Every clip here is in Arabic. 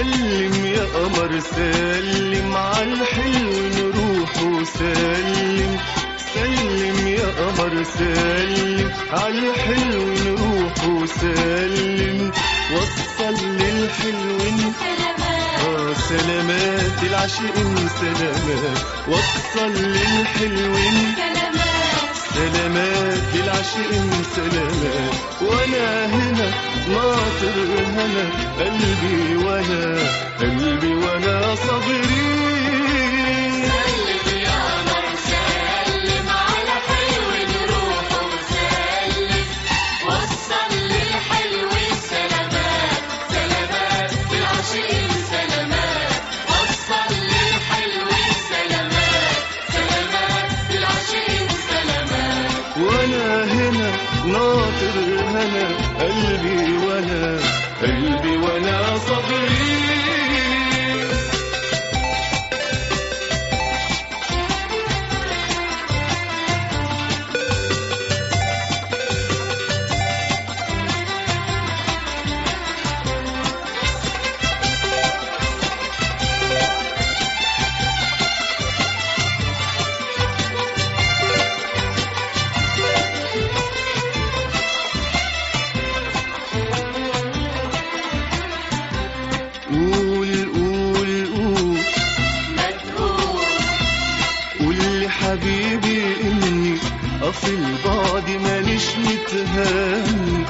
سلم يا قمر سلم عالحلو نروح وسلم، سلم يا قمر سلم عالحلو نروح وسلم، وصل للحلوين سلامات سلامات العاشقين سلامات، وصل للحلوين سلامات سلامات العاشقين سلامات، وانا هنا ناطر هنا قلبي وانا صابرين. ناطر هنا قلبي وانا صابرين. حبيبي إني في البعد مانيش متهان،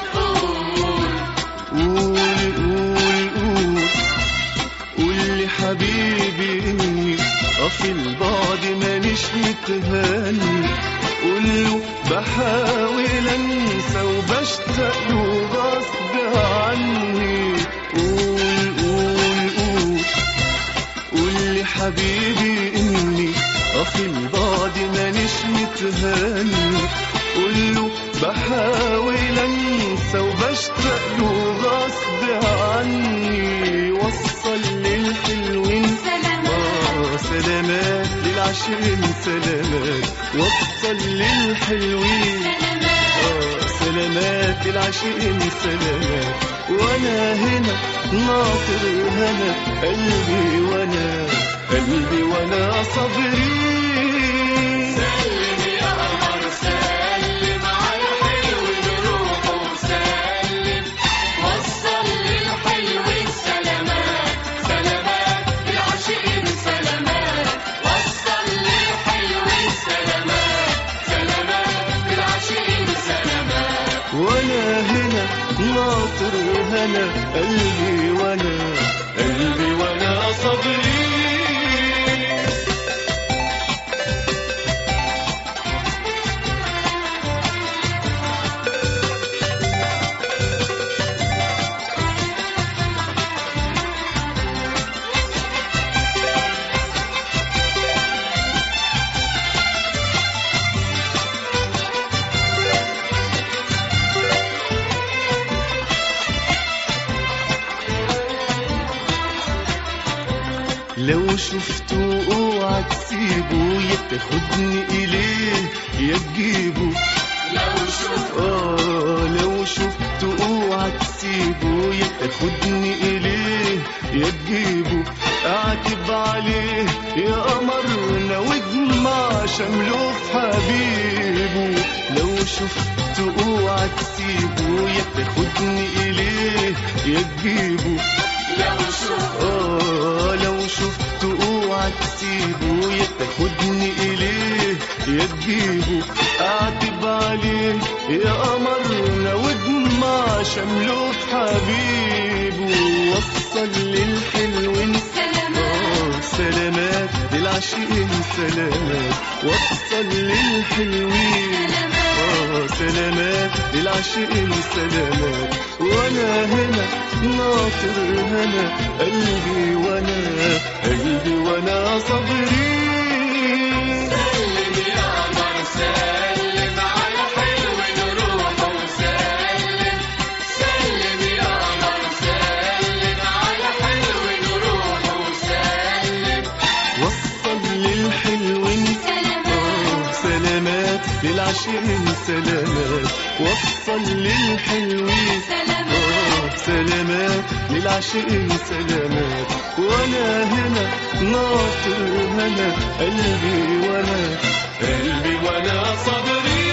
قول لي حبيبي إني في البعد مانيش متهان، قول له بحاول أنسى وبشتاق له غصب عني، قول لي حبيبي إني في البعد مانيش متهان، قول له بحاول انسى وبشتاق له غصب عني، وصل للحلوين سلامات سلامات للعاشقين سلامات، وصل للحلوين سلامات للعاشقين سلامات، وانا هنا ناطر هنا قلبي وانا صابرين. سلم يا قمر سلم على حلو نروح وسلم، وصل للحلوين سلامات سلامات للعاشقين سلامات، وصل للحلوين سلامات سلامات للعاشقين سلامات، وانا هنا ناطر هنا قلبي وانا صابرين. لو شفته اوعى تسيبه يا تاخدني اليه يا تجيبه، لو شفته اوعى تسيبه يا تاخدني اليه يا تجيبه، اعتب عليه يا قمرنا واجمع شمله في حبيبه، لو شفته اوعى تسيبه يا تاخدني اليه يا تجيبه، لو شفته اوعى تسيبه يا تاخدني اليه يا تجيبه، اعتب عليه يا قمرنا واجمع شمله في حبيبه، وصل للحلوين سلامات سلامات للعاشقين سلامات، وصل للحلوين سلامات للعاشقين سلامات، وانا هنا ناطر هنا قلبي وانا صابرين. سلم يا قمر سلم على حلو نروح وسلم، سلم يا قمر سلم على حلو نروح وسلم، وصل للحلوين سلامات للعاشقين سلامات، وصل للحلوين سلامات للعاشقين عاشقين سلامات، وانا هنا ناطر هنا قلبي وانا قلبي وانا صابرين